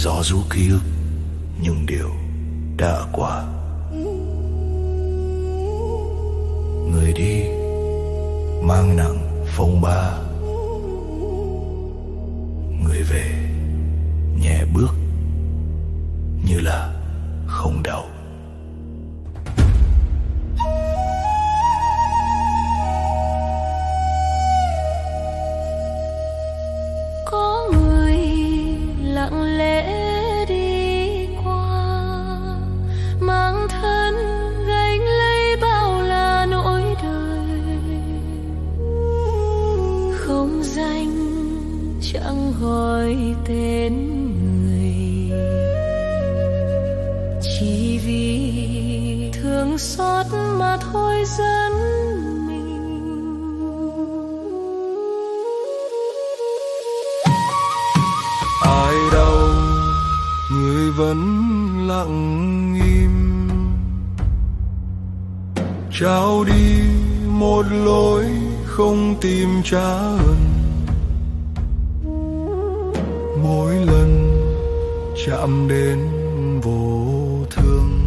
gió ru ký ức những điều đã qua. Người đi mang nặng phong ba, người về nhẹ bước như là không đau. Có người lặng lẽ đi qua, mang thân gánh lấy bao là nỗi đời. Không danh chẳng gọi tên người, chỉ vì thương xót mà thôi dẫn mình. Ai đâu người vẫn lặng im, trao đi một lối không tìm trả ơn. Mỗi lần chạm đến vô thương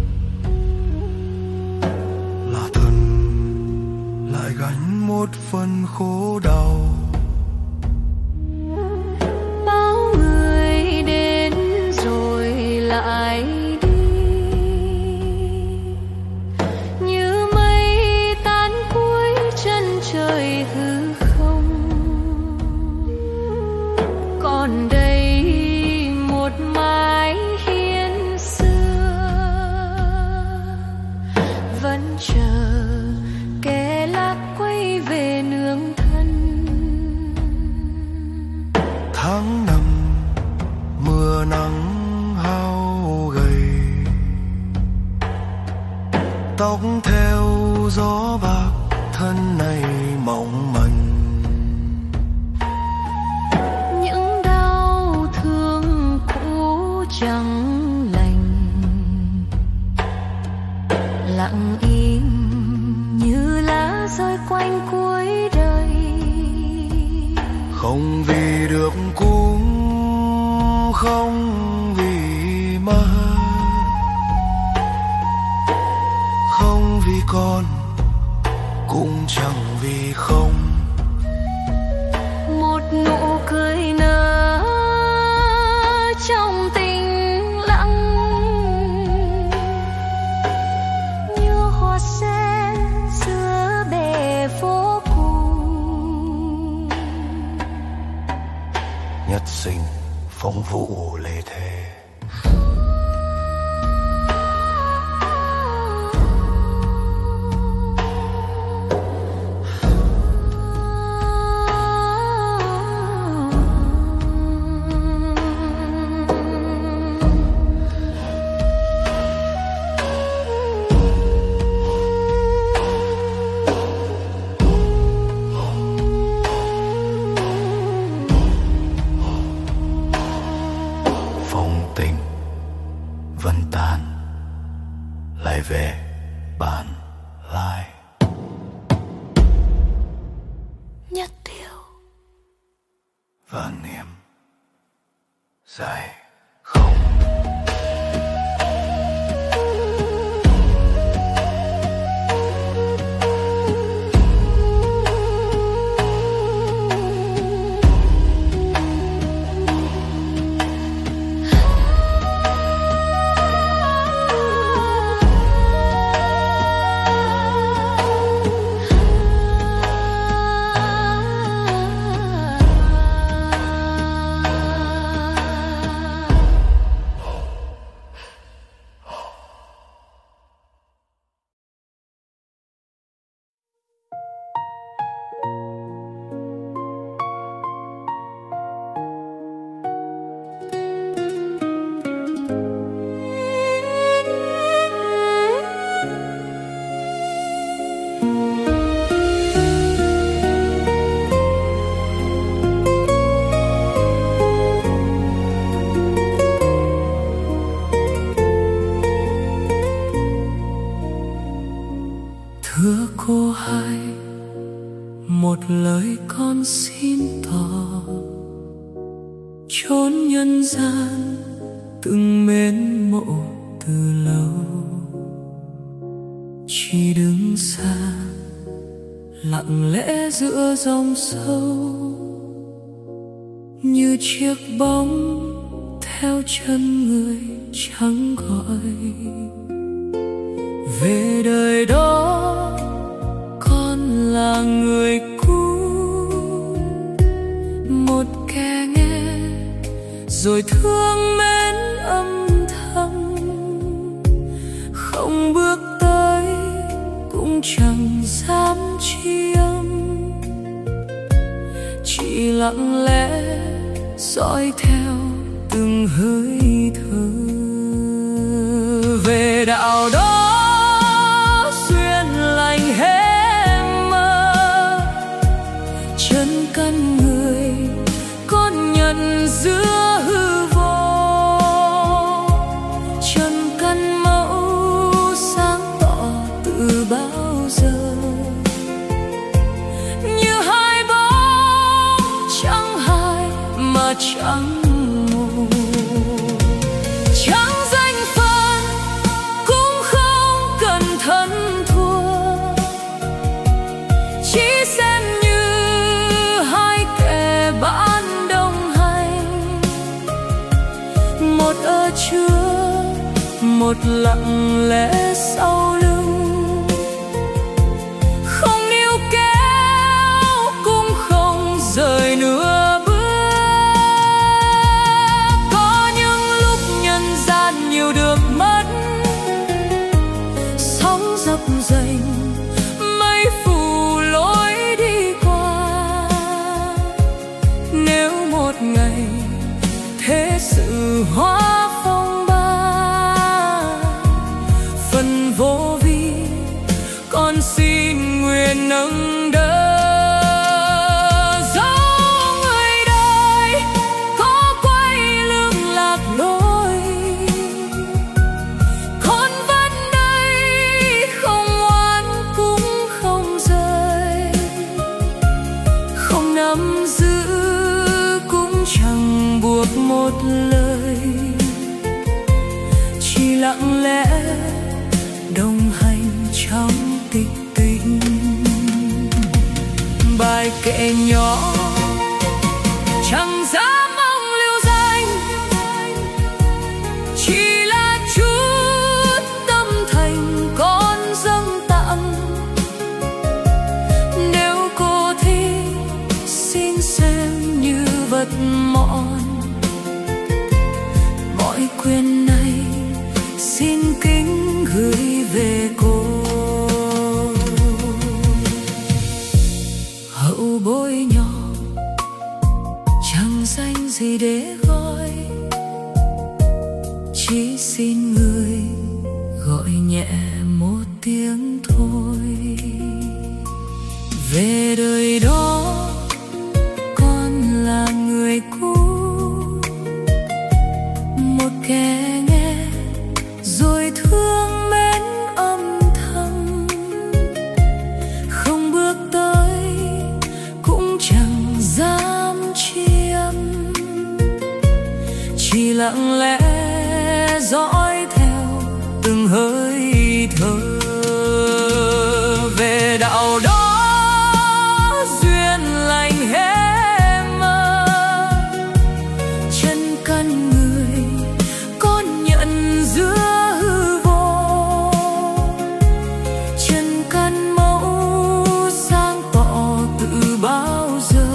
là thân lại gánh một phần khổ đau. Bao người đến rồi lại đi, như mây tan cuối chân trời hư không. Còn đây một mái hiên xưa vẫn chờ kẻ lạc quay về nương thân. Tháng năm mưa nắng hao gầy, tóc theo gió bạc thân này mỏng manh. Những đau thương cũ chẳng lành, lặng im như lá rơi quanh cuối đời. Không vì được cũng không vì mất, không vì con cũng chẳng vì không. Một nụ cười nở trong tình lặng, như hoa sen giữa bể phố cùng. Nhất sinh phong vũ lê thế. Phong tình vẫn tan lại về bản lai. Nhất điều Và niềm dài không. thưa cô hai, một lời con xin tỏ. Chốn nhân gian từng mến mộ từ lâu, chỉ đứng xa lặng lẽ giữa dòng sâu, như chiếc bóng theo chân người chẳng gọi. Về đời đó con là người cũ, một kẻ nghe rồi thương mến âm thầm, không bước tới cũng chẳng dám tri âm, chỉ lặng lẽ dõi theo từng hơi thở. Về đạo đó duyên lành hé mơ, chân căn người con nhận giữa hư vô, chân căn mẫu sáng tỏ từ bao giờ, như hai bóng chẳng hai mà chẳng một, chẳng danh phận cũng không cần thân thua, chỉ xem như hai kẻ bạn đồng hành, một ở trước một lặng lẽ sau lưng, không níu kéo cũng không rời nửa bước. Có những lúc nhân gian nhiều được mất, sóng dập dềnh mây phủ lối đi qua. Nếu một ngày thế sự hóa phong ba, phần vô vi con xin nguyện nâng đỡ. Dẫu người đời có quay lưng lạc lối, con vẫn đây không oán cũng không rời, không nắm giữ cũng chẳng buộc một lời, chỉ lặng lẽ đồng hành trong tịch tĩnh. Bài kệ nhỏ chẳng dám mong lưu danh, chỉ là chút tâm thành con dâng tặng. Nếu cô thích xin xem như vật mọn, mọi quyền này xin kính gửi về cô. Hậu bối nhỏ chẳng danh gì để gọi, chỉ xin người gọi nhẹ một tiếng thôi. Về đời đó con là người cũ, một kẻ nghe rồi thương mến âm thầm, không bước tới cũng chẳng dám tri âm, chỉ lặng lẽ dõi theo từng hơi thở. Về đạo đó duyên lành hé mơ, chân căn người con nhận giữa hư vô, chân căn mẫu sáng tỏ từ bao giờ,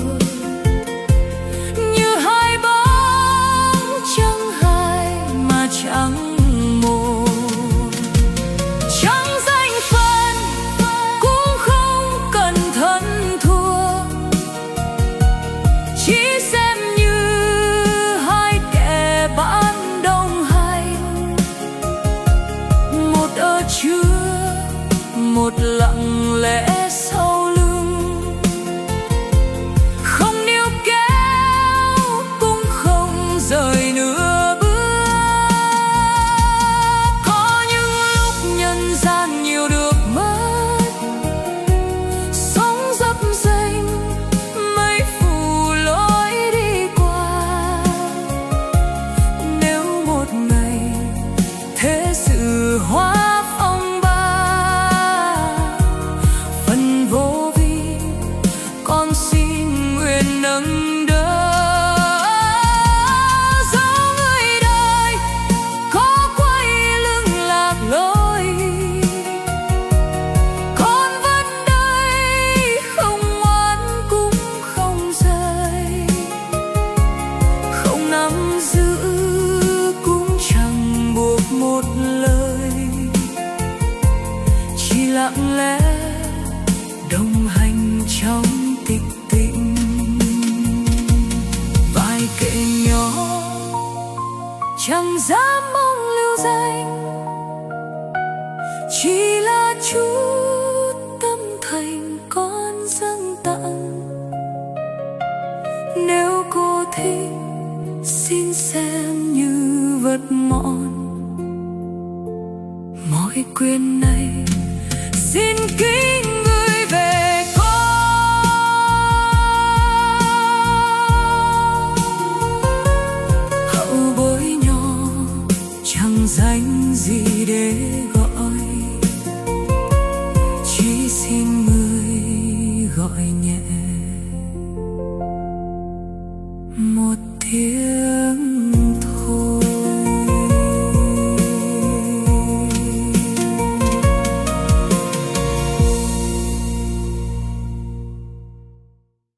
như hai bóng chẳng hai mà chẳng một, chẳng danh phận cũng không cần thân thua, chỉ xem như hai kẻ bạn đồng hành, một ở trước một lặng lẽ sau lưng, không níu kéo cũng không rời nửa bước. Có những lúc nhân gian nhiều được mất, sóng dập dềnh mây phủ lối đi qua. Nếu thế sự hóa phong ba. Phần vô vi con xin nguyện nâng đỡ, dẫu người đời có quay lưng lạc lối, con vẫn đây không ngoan cũng không rời, không nắm giữ cũng chẳng buộc một lời, chỉ lặng lẽ đồng hành trong tịch tịnh. Vài kệ nhỏ chẳng dám mong lưu danh, chỉ là chút tâm thành con dâng tặng. Nếu cô thích xin xem như vật mọn, mọi quyền này xin kính gửi về con. Hậu bối nhỏ chẳng danh gì để gọi, chỉ xin người gọi nhẹ một tiếng